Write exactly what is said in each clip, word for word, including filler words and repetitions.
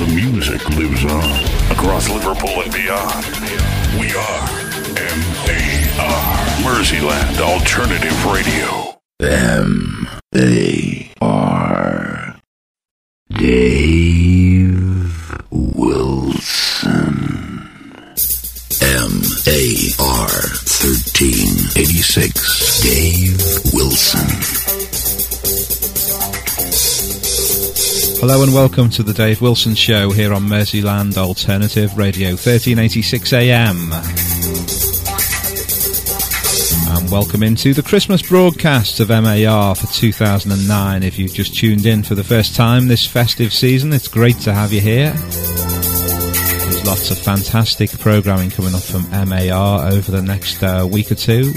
the music lives on. Across Liverpool and beyond, we are M A R, Merseyland Alternative Radio. M A R, Dave Wilson. M A R thirteen eighty-six, Dave Wilson. Hello and welcome to the Dave Wilson Show here on Merseyland Alternative Radio, thirteen eighty-six A M. And welcome into the Christmas broadcast of M A R for two thousand nine. If you've just tuned in for the first time this festive season, it's great to have you here. There's lots of fantastic programming coming up from M A R over the next uh, week or two.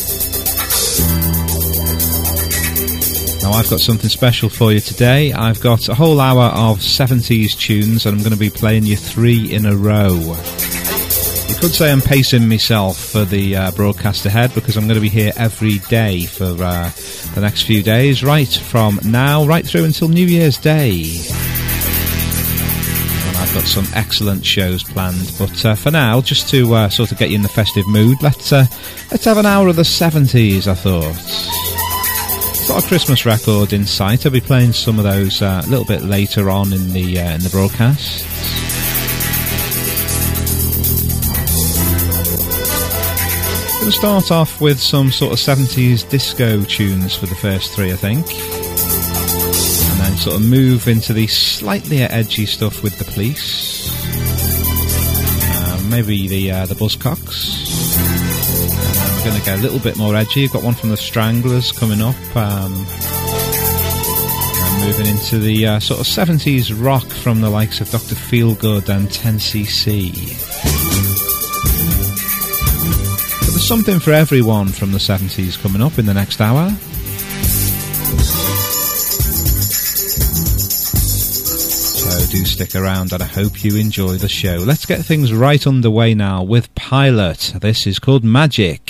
Now I've got something special for you today. I've got a whole hour of seventies tunes and I'm going to be playing you three in a row. You could say I'm pacing myself for the uh, broadcast ahead because I'm going to be here every day for uh, the next few days, right from now right through until New Year's Day. And I've got some excellent shows planned, but uh, for now, just to uh, sort of get you in the festive mood, let's uh, let's have an hour of the seventies, I thought. Got a Christmas record in sight. I'll be playing some of those uh, a little bit later on in the uh, in the broadcast. Going to start off with some sort of seventies disco tunes for the first three, I think, and then sort of move into the slightly edgy stuff with the Police, uh, maybe the uh, the Buzzcocks. Going to get a little bit more edgy. You've got one from the Stranglers coming up, um, and moving into the uh, sort of seventies rock from the likes of Doctor Feelgood and ten C C. But there's something for everyone from the seventies coming up in the next hour. So do stick around and I hope you enjoy the show. Let's get things right underway now with Pilot. This is called Magic.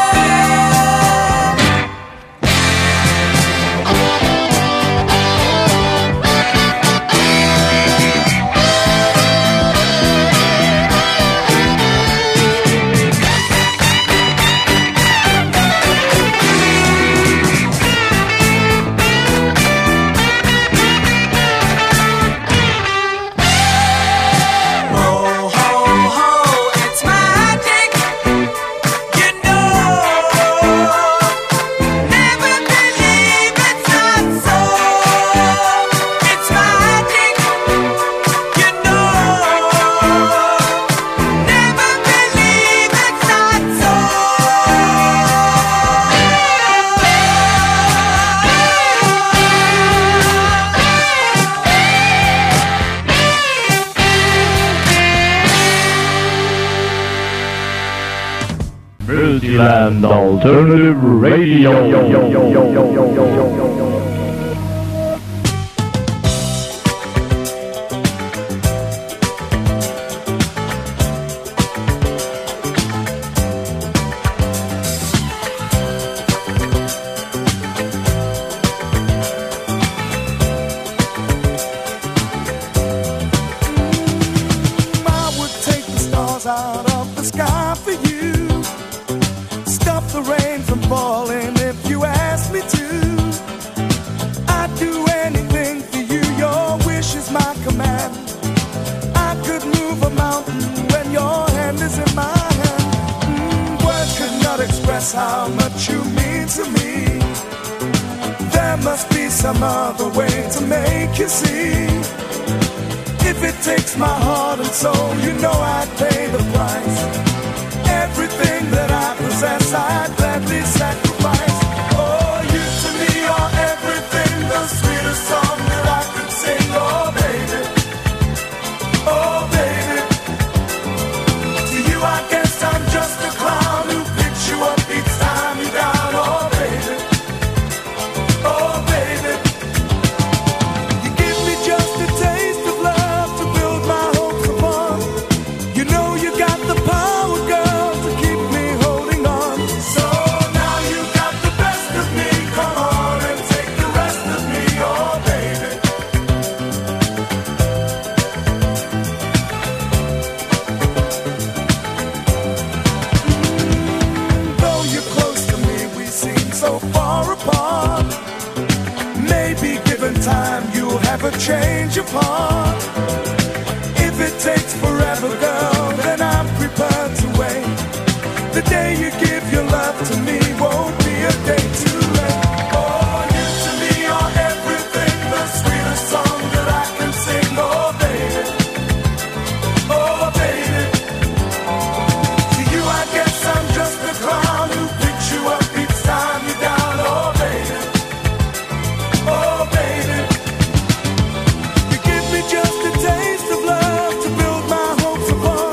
Oh, Mercyland Alternative Radio. How much you mean to me. There must be some other way to make you see. If it takes my heart and soul, you know I'd pay the price. Everything that I possess, I'd gladly sacrifice. Oh, you to me are everything, the sweetest song that I could sing. Oh, baby, oh, baby. To you I guess I'm just a clown who picks you up each time you're down. Oh, baby, oh, baby. You give me just a taste of love to build my hopes upon. You know you got the power, girl, to keep me holding on. So now you got the best of me. Come on and take the rest of me. Oh, baby. Though you're close to me, we seem so far apart. Maybe given time, you'll have a change of heart. If it takes forever, girl, then I'm prepared to wait. The day you give your love to me won't be a day too late. Oh, you to me are everything, the sweetest song that I can sing. Oh, baby, oh, baby. To you I guess I'm just a clown who picks you up each time you're down. Oh, baby, oh, baby. You give me just a taste of love to build my hopes upon.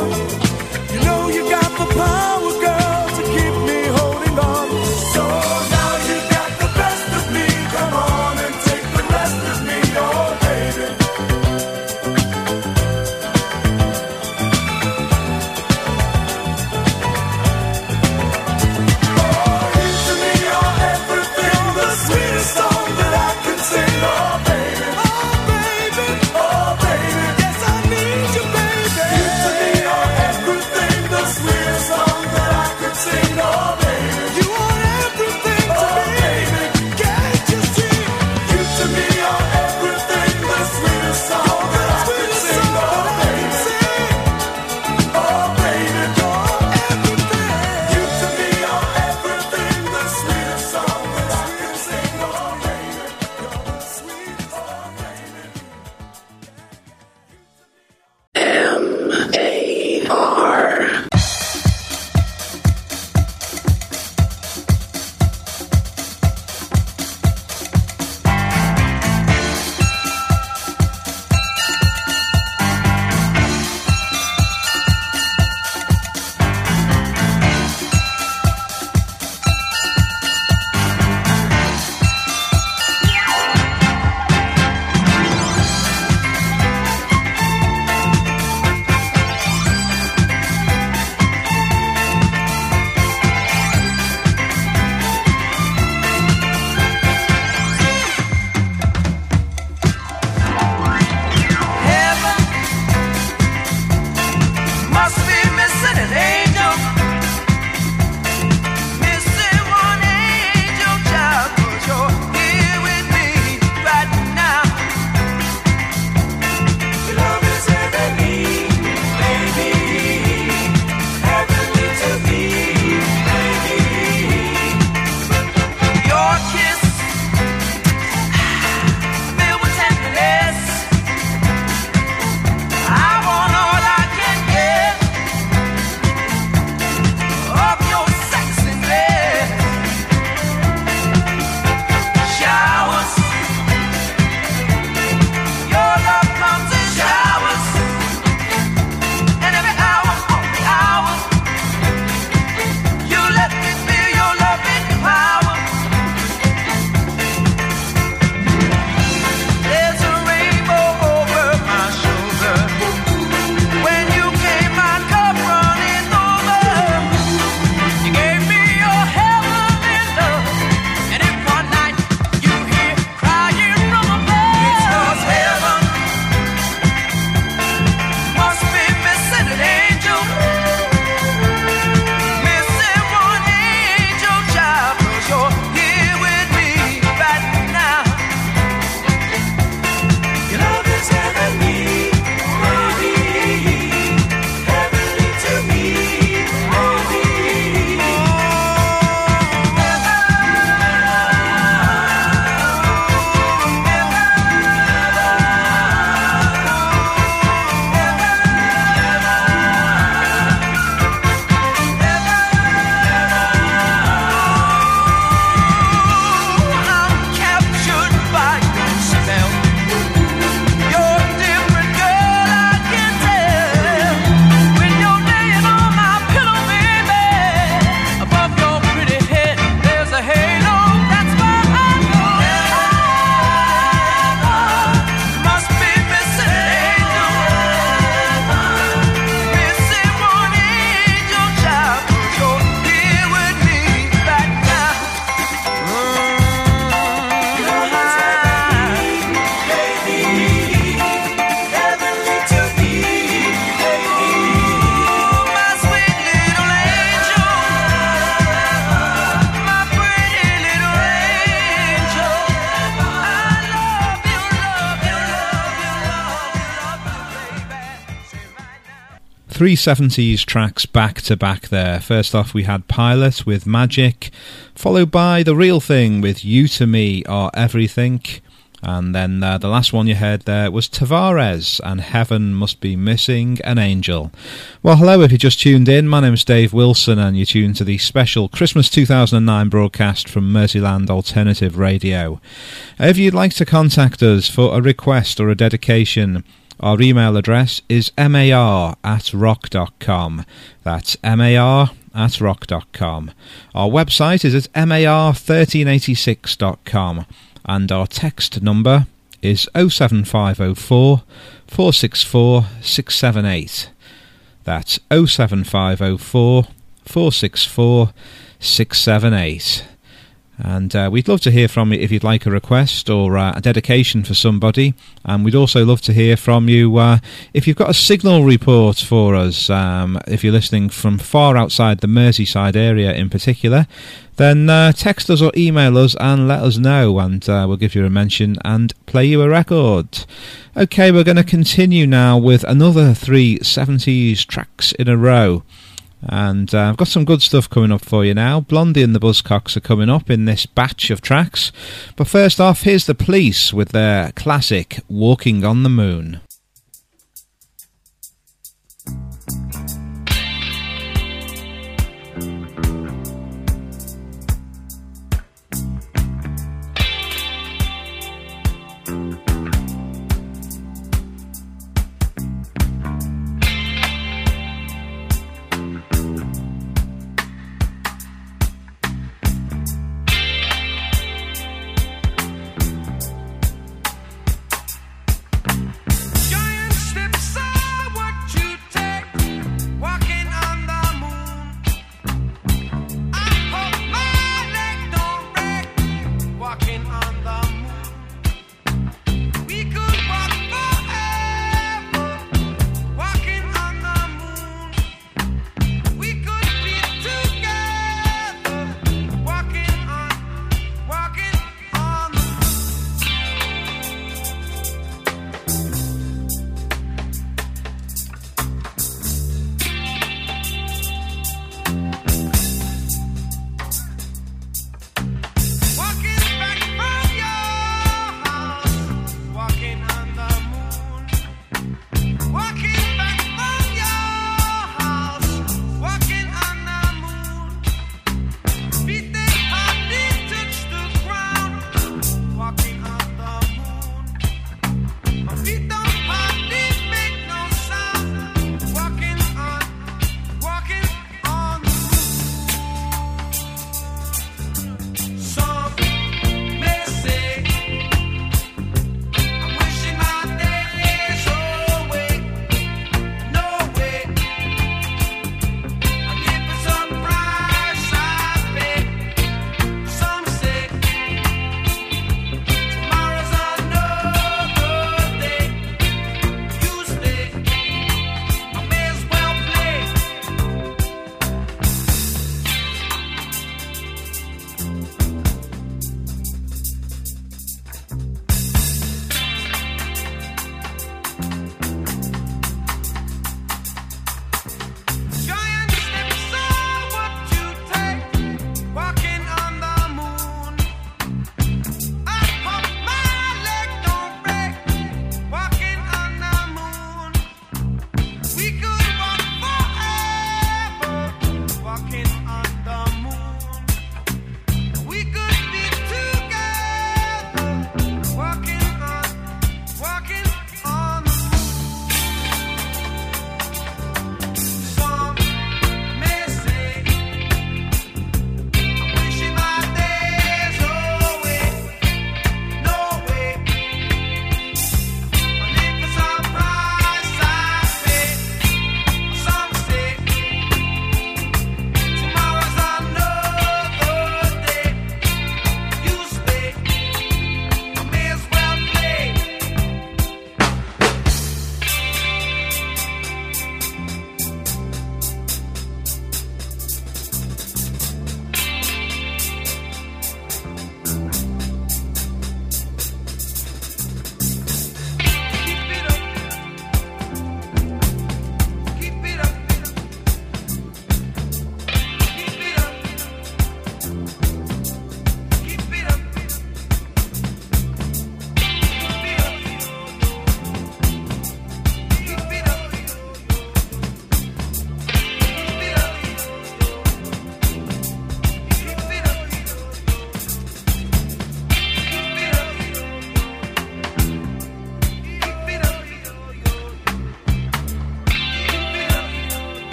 three seventies tracks back to back there. First off, we had Pilot with Magic, followed by The Real Thing with You to Me Are Everything. And then uh, the last one you heard there was Tavares and Heaven Must Be Missing an Angel. Well, hello if you just tuned in. My name's Dave Wilson and you're tuned to the special Christmas two thousand nine broadcast from Merseyland Alternative Radio. If you'd like to contact us for a request or a dedication, our email address is mar at rock dot com. That's mar at rock dot com. Our website is at mar thirteen eighty-six dot com. And our text number is oh seven five oh four, four six four, six seven eight. That's oh seven five oh four, four six four, six seven eight. And uh, we'd love to hear from you if you'd like a request or uh, a dedication for somebody. And we'd also love to hear from you uh, if you've got a signal report for us. Um, if you're listening from far outside the Merseyside area in particular, then uh, text us or email us and let us know, and uh, we'll give you a mention and play you a record. Okay, we're going to continue now with another three seventies tracks in a row. And uh, I've got some good stuff coming up for you now. Blondie and the Buzzcocks are coming up in this batch of tracks. But first off, here's the Police with their classic Walking on the Moon.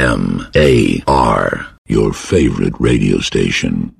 M A R, your favorite radio station.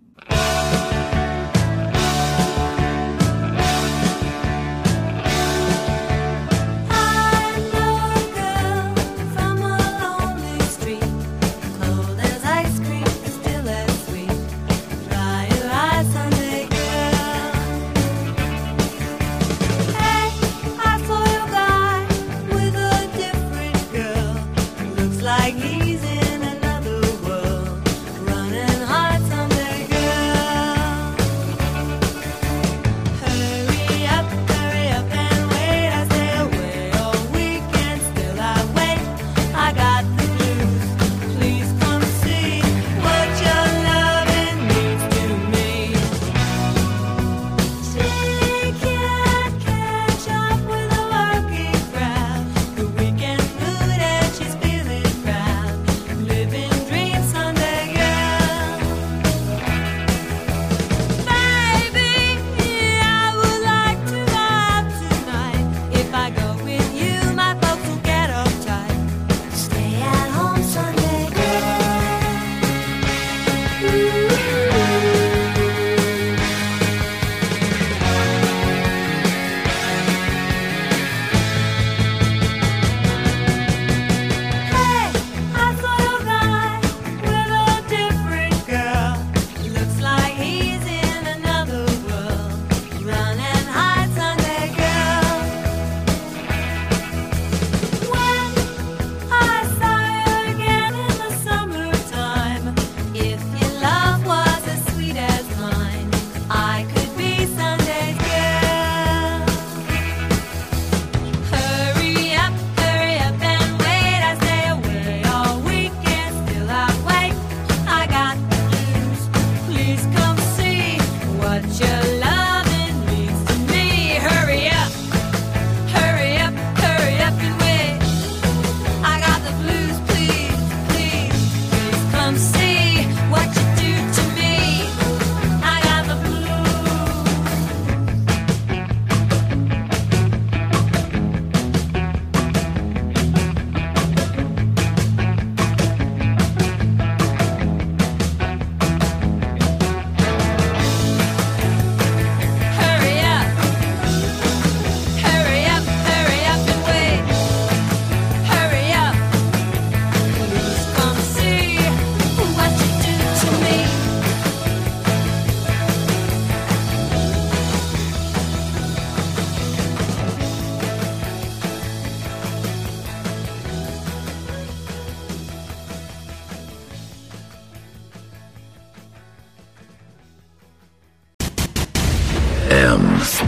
M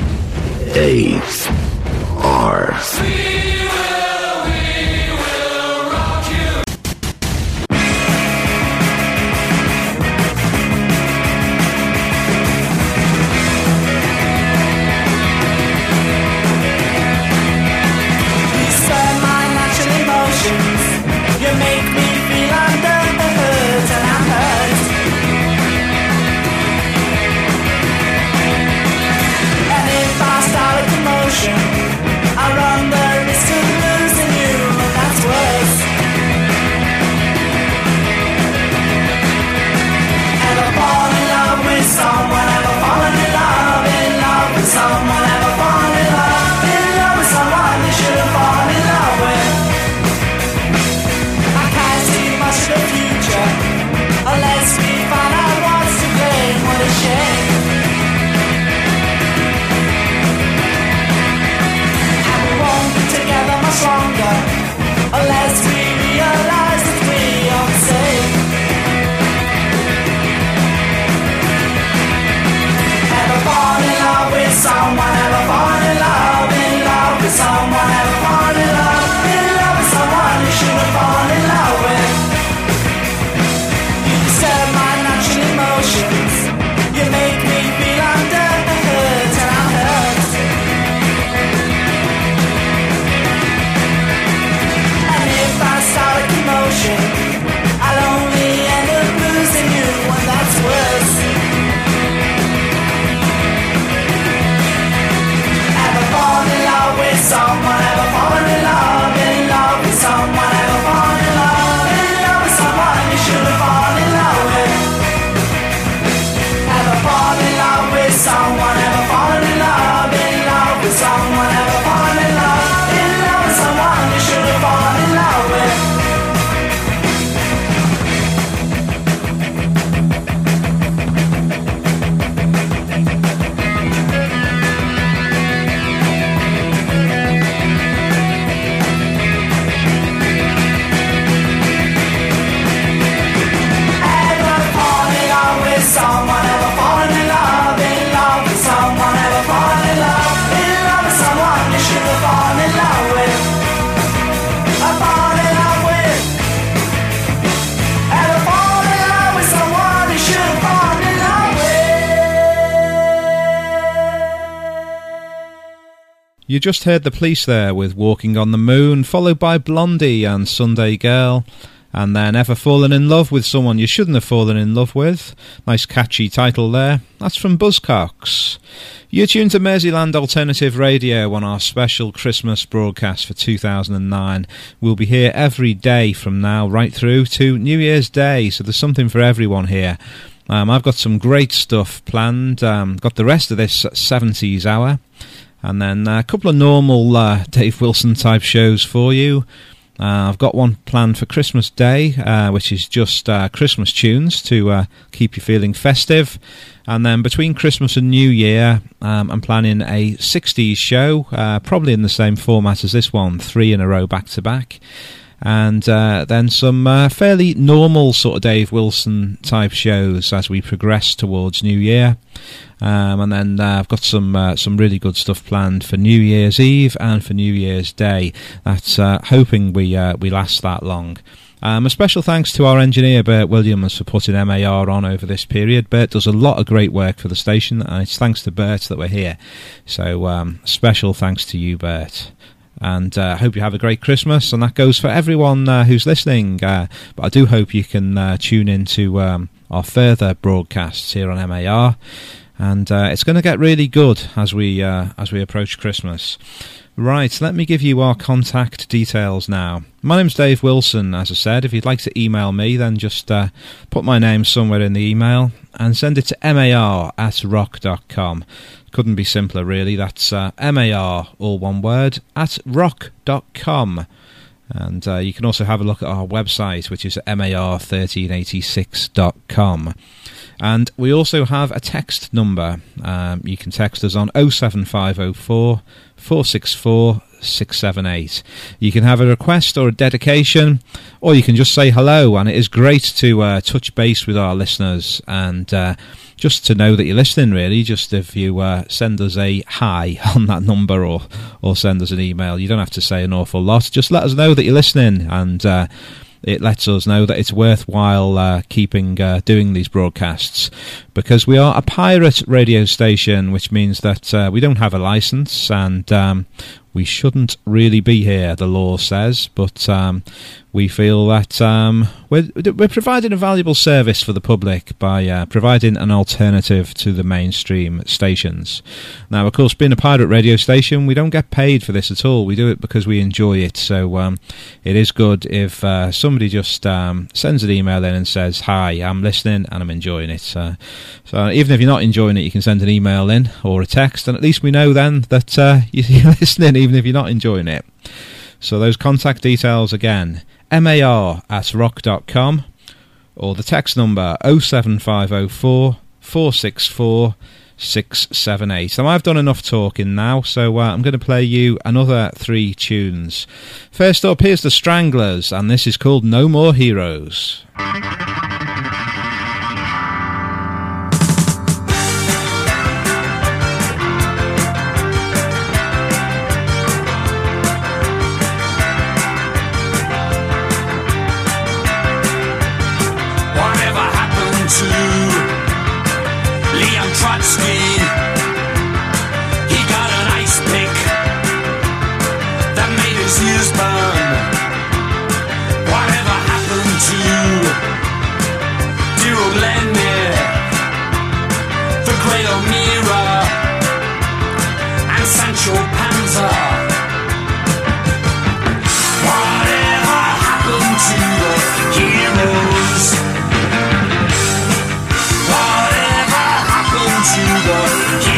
A R. I run the risk You just heard the Police there with Walking on the Moon, followed by Blondie and Sunday Girl, and then Ever Fallen in Love with Someone You Shouldn't Have Fallen in Love With. Nice catchy title there. That's from Buzzcocks. You're tuned to Merseyland Alternative Radio on our special Christmas broadcast for two thousand nine. We'll be here every day from now right through to New Year's Day, so there's something for everyone here. Um, I've got some great stuff planned. Um, got the rest of this seventies hour. And then a couple of normal uh, Dave Wilson type shows for you. Uh, I've got one planned for Christmas Day, uh, which is just uh, Christmas tunes to uh, keep you feeling festive. And then between Christmas and New Year, um, I'm planning a sixties show, uh, probably in the same format as this one, three in a row back to back. And uh, then some uh, fairly normal sort of Dave Wilson type shows as we progress towards New Year. Um, and then uh, I've got some uh, some really good stuff planned for New Year's Eve and for New Year's Day. That's uh, hoping we uh, we last that long. Um, a special thanks to our engineer Bert Williams for putting M A R on over this period. Bert does a lot of great work for the station, and it's thanks to Bert that we're here. So um, special thanks to you, Bert. And I uh, hope you have a great Christmas, and that goes for everyone uh, who's listening. Uh, but I do hope you can uh, tune into um, our further broadcasts here on M A R, and uh, it's going to get really good as we uh, as we approach Christmas. Right, let me give you our contact details now. My name's Dave Wilson, as I said. If you'd like to email me, then just uh, put my name somewhere in the email and send it to mar at rock dot com. Couldn't be simpler, really. That's uh, mar, all one word, at rock dot com. And uh, you can also have a look at our website, which is mar thirteen eighty-six dot com. And we also have a text number. Um, you can text us on oh seven five oh four, four six four, six seven eight. You can have a request or a dedication, or you can just say hello. And it is great to uh, touch base with our listeners and uh, just to know that you're listening, really. Just if you uh, send us a hi on that number, or or send us an email. You don't have to say an awful lot. Just let us know that you're listening, and uh, it lets us know that it's worthwhile uh, keeping uh, doing these broadcasts, because we are a pirate radio station, which means that uh, we don't have a license, and um, we shouldn't really be here, the law says, but um, we feel that um, we're, we're providing a valuable service for the public by uh, providing an alternative to the mainstream stations. Now, of course, being a pirate radio station, we don't get paid for this at all. We do it because we enjoy it, so um, it is good if uh, somebody just um, sends an email in and says, hi, I'm listening and I'm enjoying it. Uh, so even if you're not enjoying it, you can send an email in or a text, and at least we know then that uh, you're listening, even if you're not enjoying it. So those contact details again, mar at rock dot com, or the text number oh seven five oh four, four six four, six seven eight. So I've done enough talking now, so uh, I'm going to play you another three tunes. First up, here's the Stranglers, and this is called No More Heroes. Whatever happened to the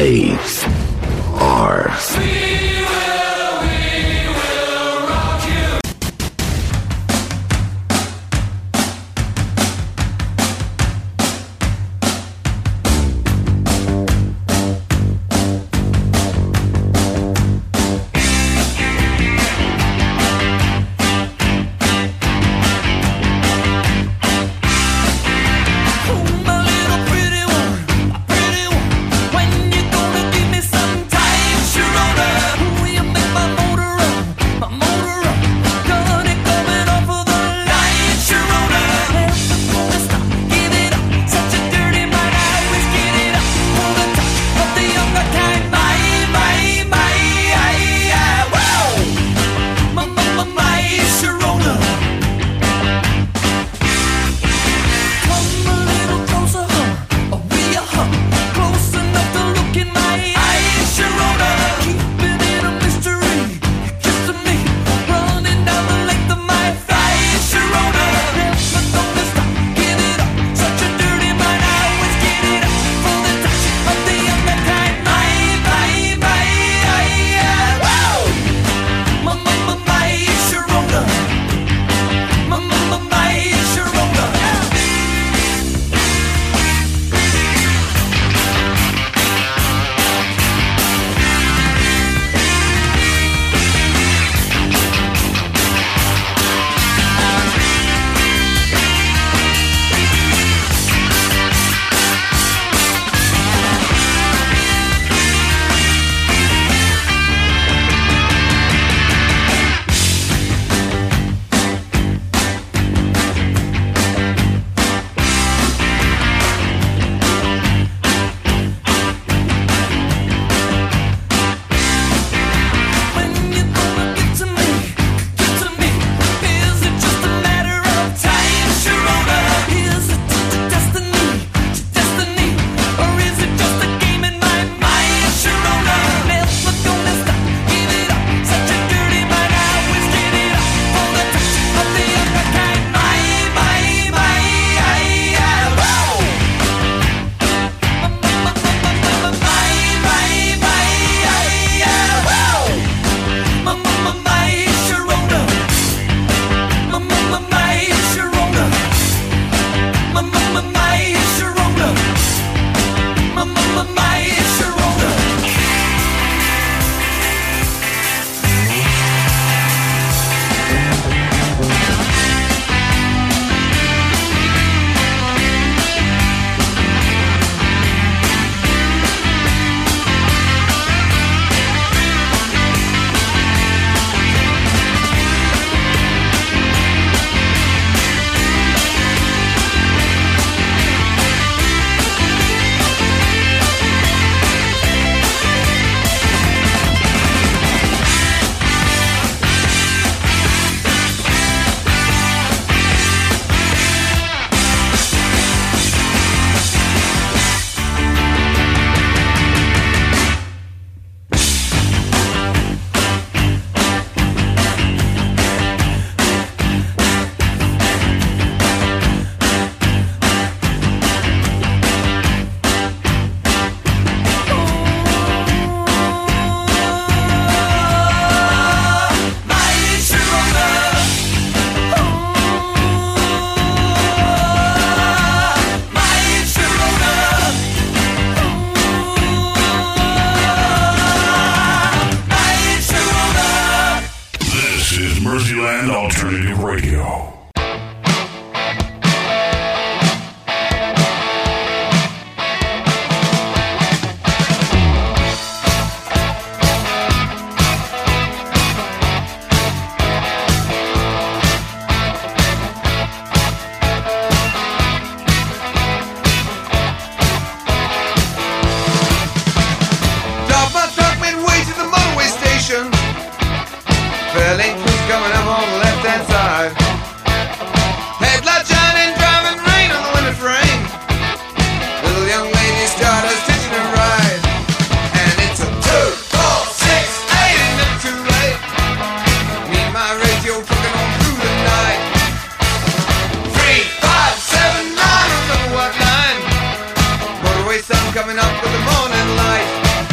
A R. Mercyland Alternative Radio. Coming up with the morning light.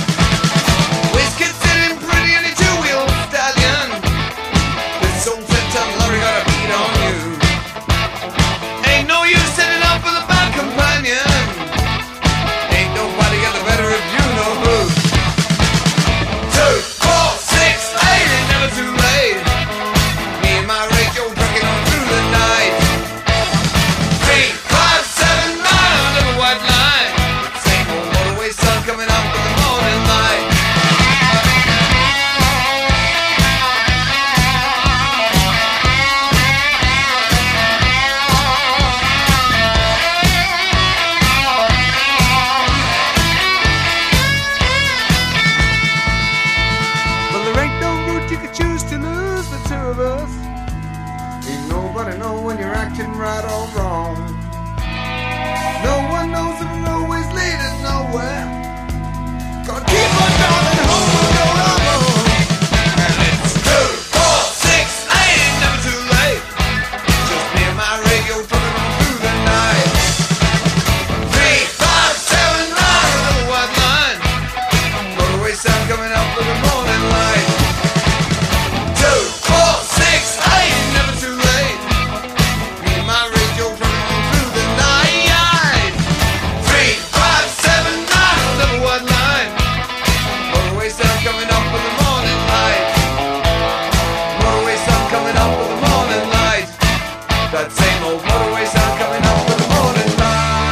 nervous. Ain't nobody know when you're acting right or wrong. No one knows if the roadway's leading nowhere. Gonna keep on driving home and go alone. And it's two, four, six, eight, never too late. Just me and my radio trucking on through the night. Three, five, seven, nine, another white line. Motorway sound coming up with the morning light. Two, four, six, eight, never too late. Me and my radio trucking on through the night. Three, five, seven, nine, another white line. Motorway sound coming up with the morning light. Motorway sound coming up with the morning light. That same old motorway sound coming up with the morning light.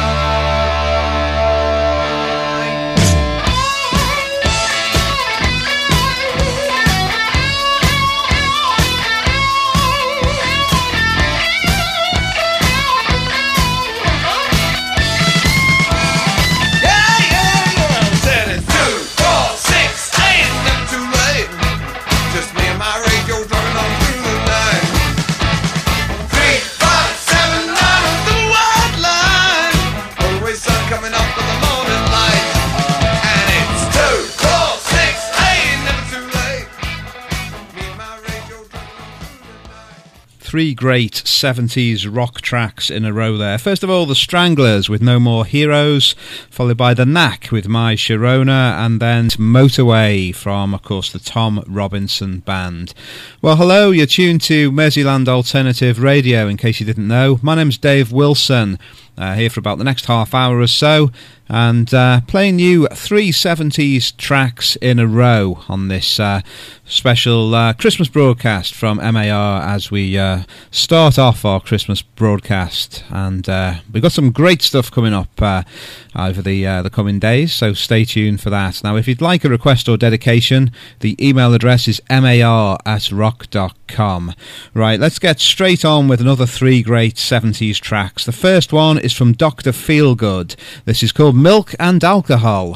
Yeah, yeah, yeah. Said it's two, four, six, eight, never too late. Just me and my radio drumming on through the night. Three, five, seven, nine, the white line. Motorway sun coming up with the morning light. And it's two, four, six, eight, never too late. Me and my radio drumming on through the night. Three great seventies rock tracks in a row there. First of all, the Stranglers with No More Heroes, followed by The Knack with My Sharona, and then Motorway from, of course, the Tom Robinson Band. Well, hello, you're tuned to Merseyland Alternative Radio, in case you didn't know. My name's Dave Wilson, uh, here for about the next half hour or so, and uh, playing you three seventies tracks in a row on this uh, special uh, Christmas broadcast from M A R as we uh, start off our Christmas broadcast. And uh, we've got some great stuff coming up uh, over the uh, the coming days, so stay tuned for that. Now, if you'd like a request or dedication, the email address is mar at rock dot com. Right, let's get straight on with another three great seventies tracks. The first one is from Doctor Feelgood. This is called Milk and Alcohol.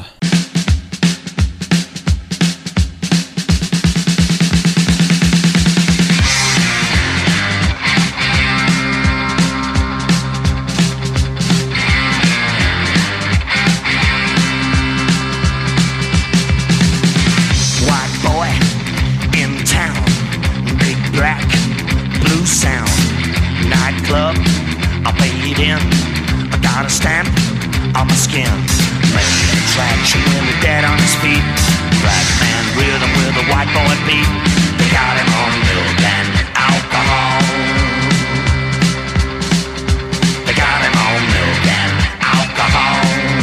White boy in town, big black, blue sound, nightclub, I paid in, I got a stamp on my skin, main attraction when the dead on his feet, black man rhythm with a white boy beat, they got him on milk and alcohol, they got him on milk and alcohol,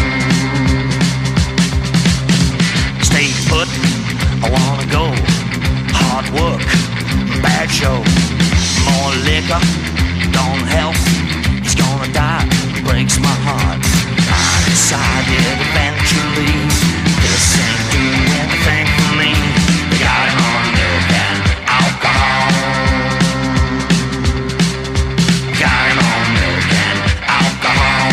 stay put, I wanna go, hard work, bad show, more liquor, don't help, he's gonna die, breaks my heart, I decided eventually, this ain't doing anything for me, they got him on milk and alcohol, got him on milk and alcohol.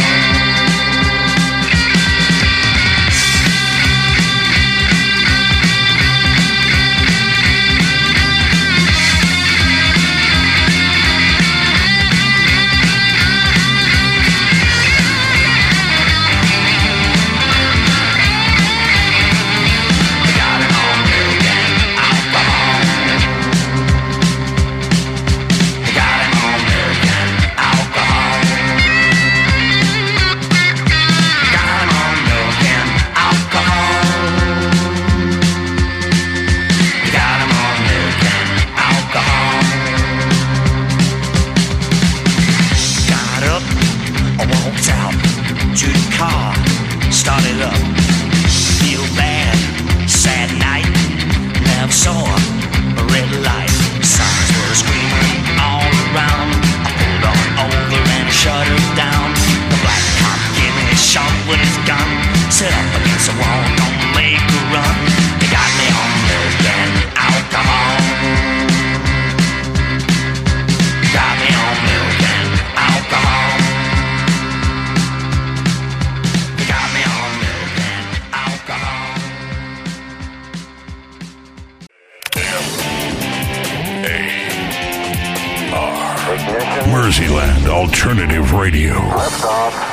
Merseyland Alternative Radio. Liftoff.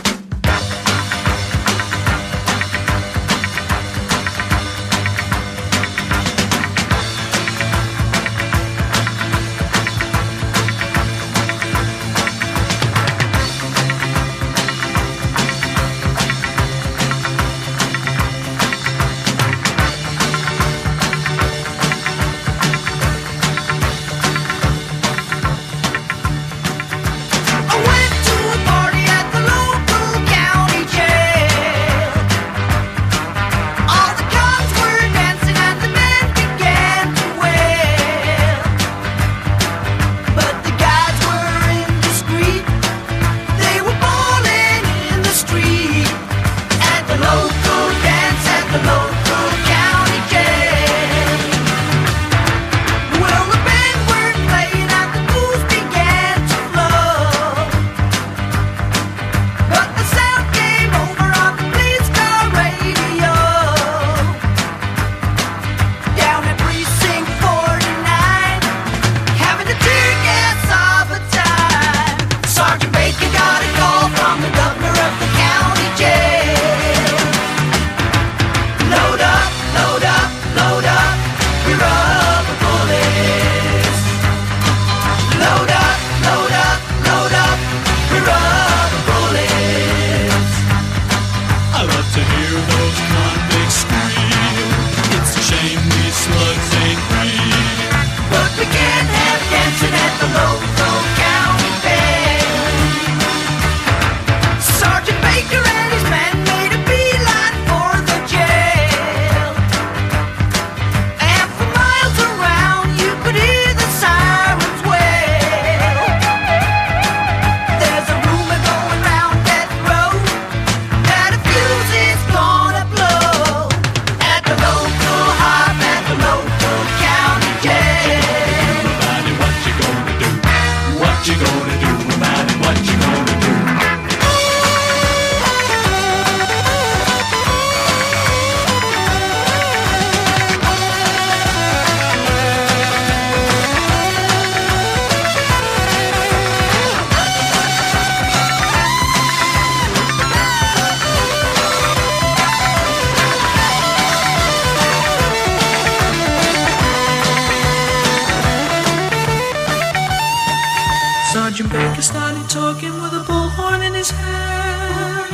Sergeant Baker started talking with a bullhorn in his hand.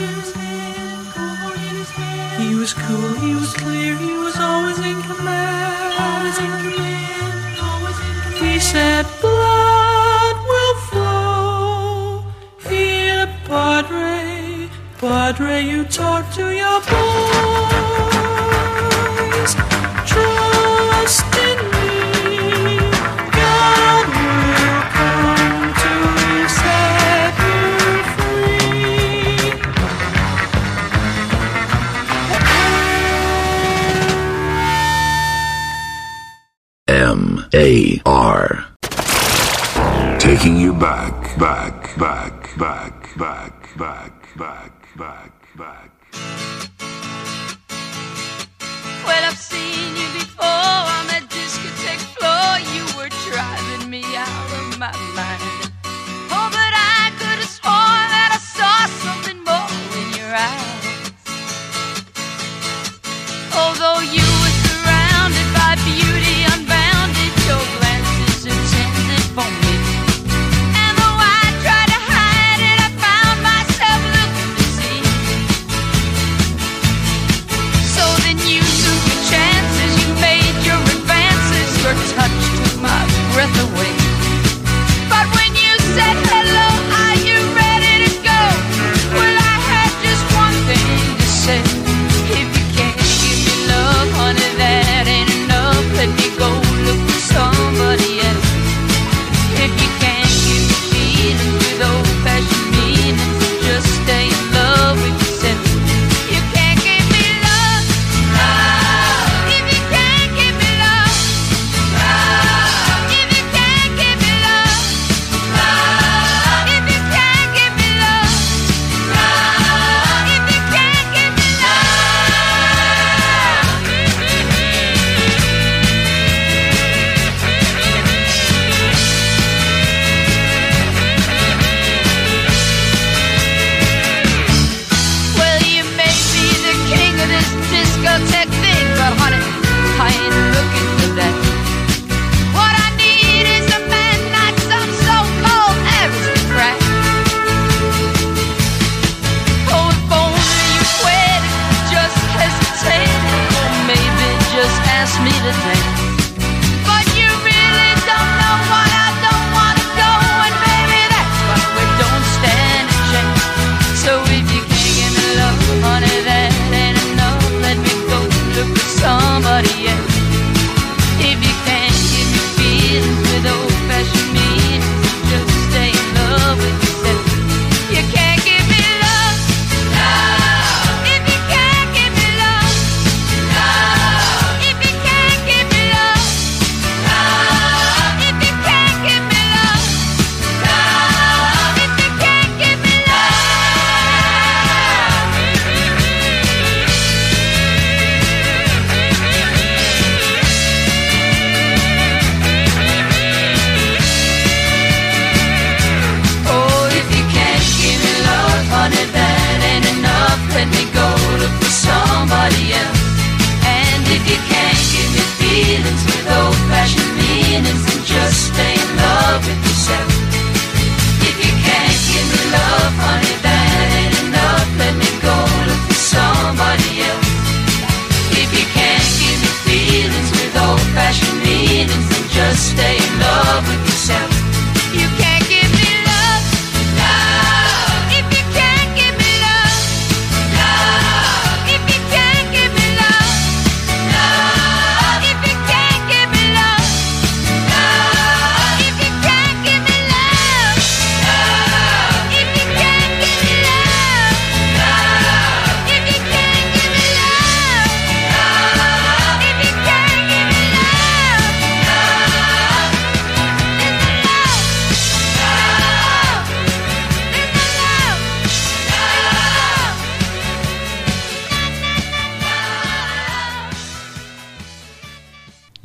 He was cool, he was clear, he was always in command. Always in command, always in command. He said, blood will flow here, Padre. Padre, you talk to your boys. Trust in me. God will come to set you free. M A R. Taking you back, back, back, back, back, back, back, back, back. Well, I've seen you before on that discotheque floor. You were driving me out of my mind. Oh, but I could have sworn that I saw something more in your eyes. Although you were surrounded by beauty unbounded, your glances intended for me. And though I tried to hide it, I found myself looking to see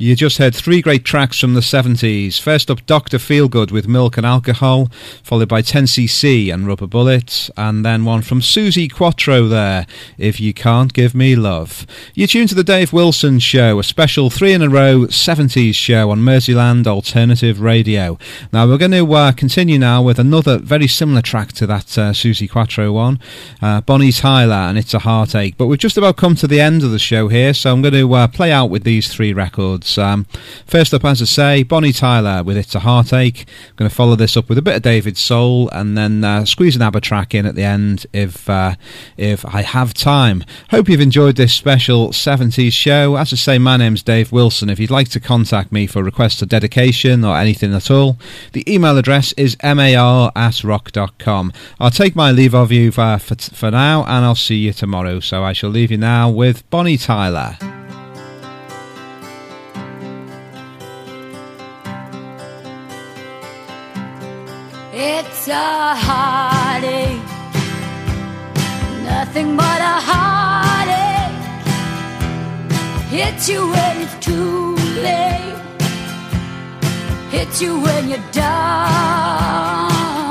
You just heard three great tracks from the seventies. First up, Doctor Feelgood with Milk and Alcohol, followed by ten C C and Rubber Bullet, and then one from Susie Quattro there, If You Can't Give Me Love. You're tuned to the Dave Wilson Show, a special three in a row seventies show on Merseyland Alternative Radio. Now we're going to uh, continue now with another very similar track to that uh, Susie Quattro one, uh, Bonnie Tyler and It's a Heartache. But we've just about come to the end of the show here, so I'm going to uh, play out with these three records. Um, first up, as I say, Bonnie Tyler with It's a Heartache. I'm going to follow this up with a bit of David Soul, and then uh, squeeze an ABBA track in at the end if uh, if I have time. Hope you've enjoyed this special seventies show. As I say, my name's Dave Wilson. If you'd like to contact me for requests of dedication or anything at all, the email address is mar at rock dot com. I'll take my leave of you for, for, for now, and I'll see you tomorrow. So I shall leave you now with Bonnie Tyler. It's a heartache, nothing but a heartache. Hits you when it's too late, hits you when you're down.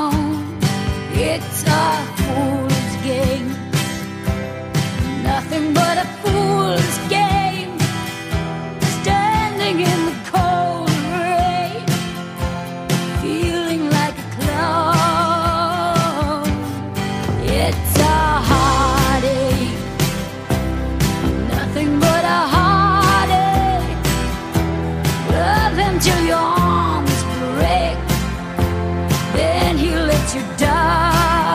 It's a fool's game, nothing but a fool's game. Standing in the cold rain, feeling like a clown. It's a heartache, nothing but a heartache. Love him till your arms break, then he lets you down.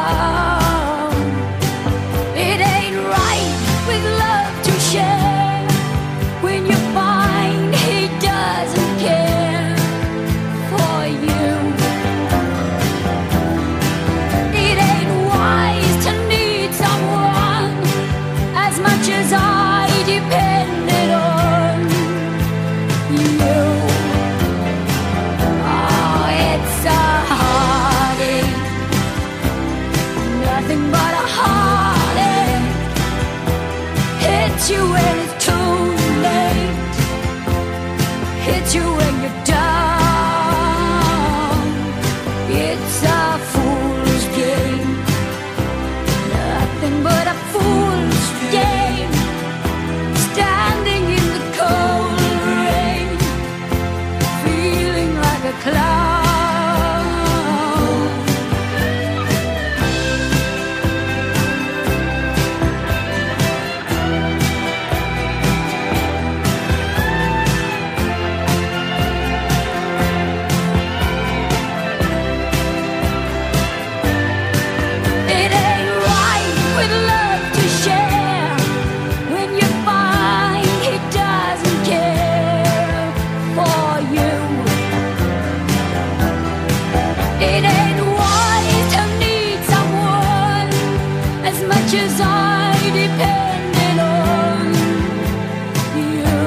It ain't right with love to share when you find he doesn't care for you. It ain't wise to need someone as much as I depended on you. Oh, it's a heartache, nothing but a heartache. Hits you when it's too late, hits you when you're down. It's a fool's game, nothing but a fool's game. Standing in the cold rain, feeling like a clown. It ain't right with love to share when you find he doesn't care for you. It ain't wise to need someone as much as I depended on you.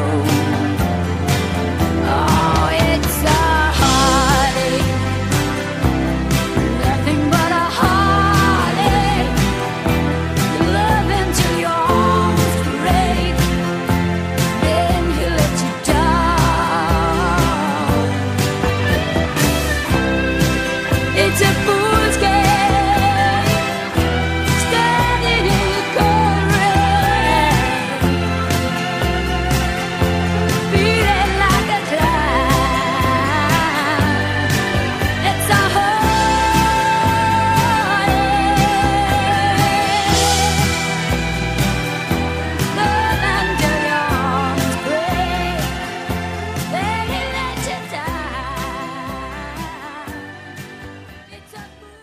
Oh, it's a heartache, nothing but a heartache. You love him till your arms break, then he lets you down. It's a fool's game, standing in the cold rain, feeling like a clown. It's a heartache, love until your arms break, then he lets you down. It's a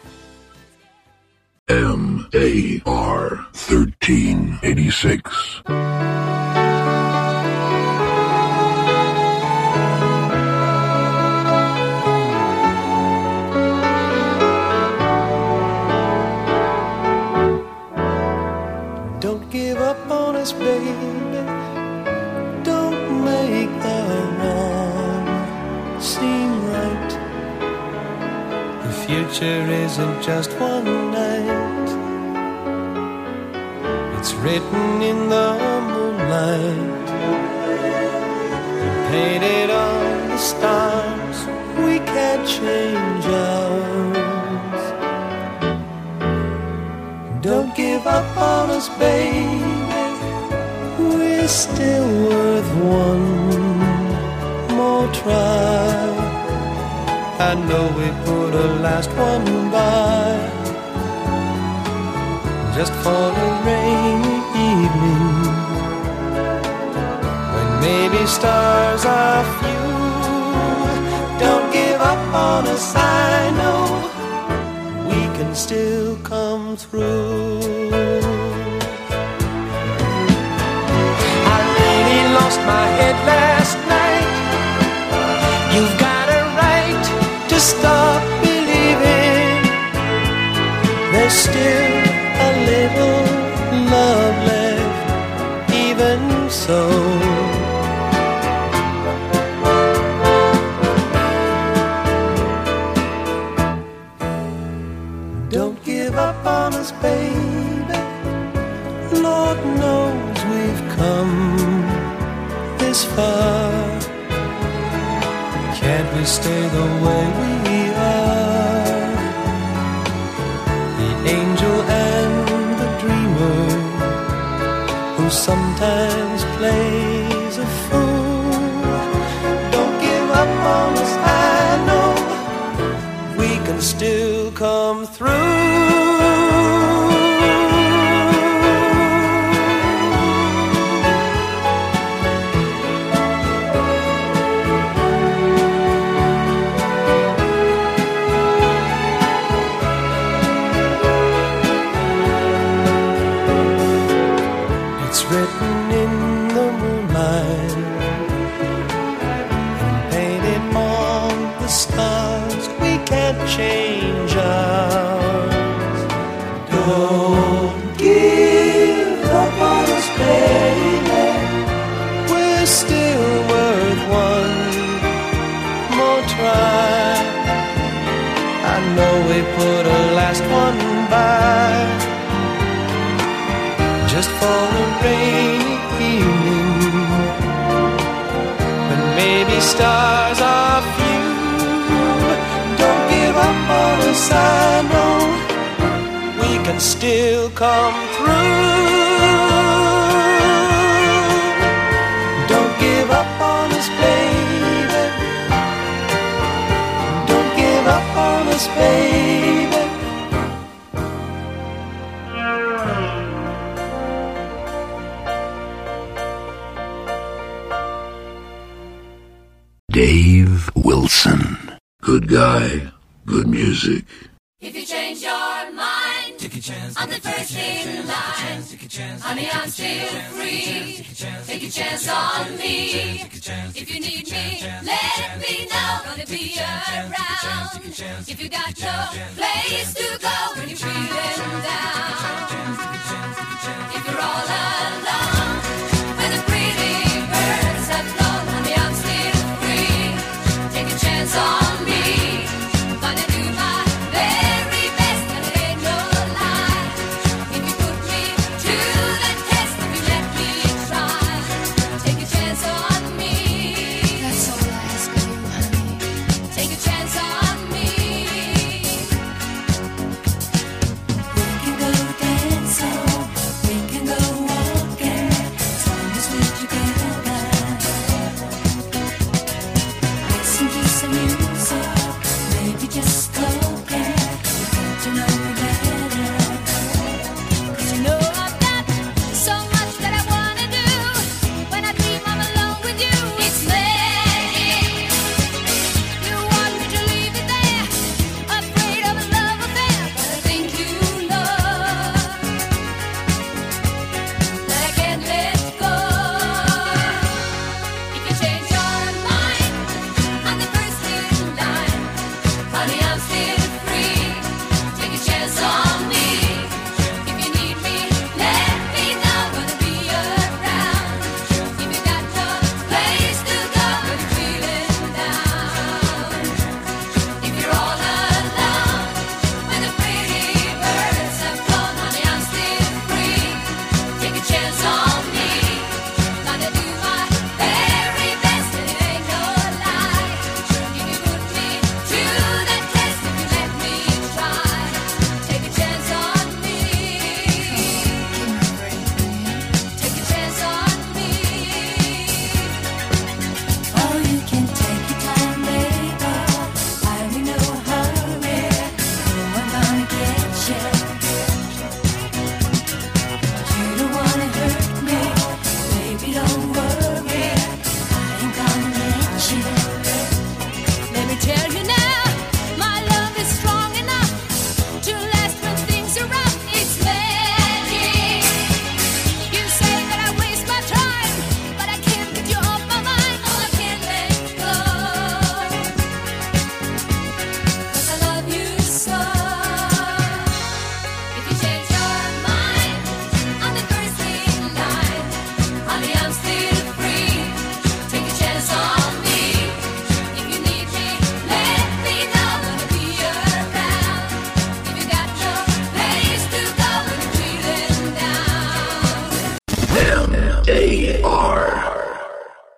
M A R thirteen eighty-six. Don't give up on us, baby. Don't make the wrong seem right. The future isn't just one night, it's written in the moonlight. painted on the stars, we can't change ours. Don't give up on us, baby, we're still worth one more try. I know we put a last one by, just for a rainy evening, when maybe stars are few. Don't give up on us, I know we can still come through. I really lost my head last night. You've got a right to stop believing. There's still a little love left, even so. Don't give up on us, baby. Lord knows we've come this far. Can't we stay the way we are? The angel and the dreamer, who sometimes plays a fool. Don't give up on us, I know we can still come through. Written in the moonlight and painted on the stars, we can't change ours. Don't give up on us, baby, we're still worth one more try. I know we put a last one by, just for a rainy evening, when maybe stars are few. Don't give up on us, I know we can still come through. Don't give up on us, baby. Don't give up on us, baby. Dave Wilson. Good guy, good music. If you change your mind, take a chance, I'm the first in line. Honey, I'm still free. Take a chance on me. If you need me, let me know. Gonna be around. If you got no place to go when you're feeling down, if you're all alone.